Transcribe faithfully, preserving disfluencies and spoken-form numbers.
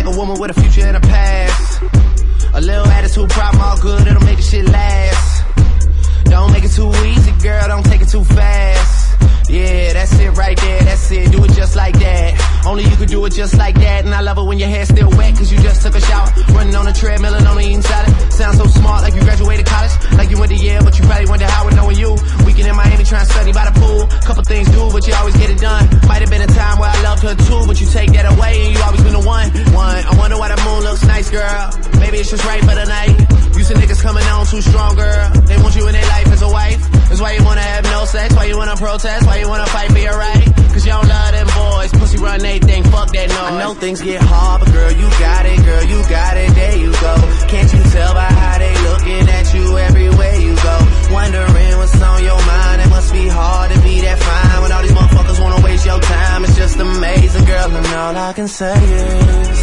like a woman with a future and a past. A little attitude problem, all good, it'll make the shit last. Don't make it too easy, girl, don't take it too fast. Yeah, that's it right there, that's it, do it just like that. Only you could do it just like that. And I love it when your hair's still wet, cause you just took a shower. Running on a treadmill and only eating salad. Sounds so smart, like you graduated college. Like you went to Yale, but you probably went to Howard knowing you. Weekend in Miami trying to study by the pool. Couple things do, but you always get it done. Might have been a time where I loved her too, but you take that away and you always been the one. One, I wonder why the moon looks nice, girl. Maybe it's just right for the night. Used to niggas coming on too strong, girl. They want you in their life as a wife. That's why you wanna have no sex, why you wanna protest, why you wanna fight for your right. Cause you don't love them boys, pussy run they thing, fuck that noise. I know things get hard, but girl, you got it, girl, you got it, there you go. Can't you tell by how they looking at you everywhere you go? Wondering what's on your mind, it must be hard to be that fine when all these motherfuckers wanna waste your time. It's just amazing, girl, and all I can say is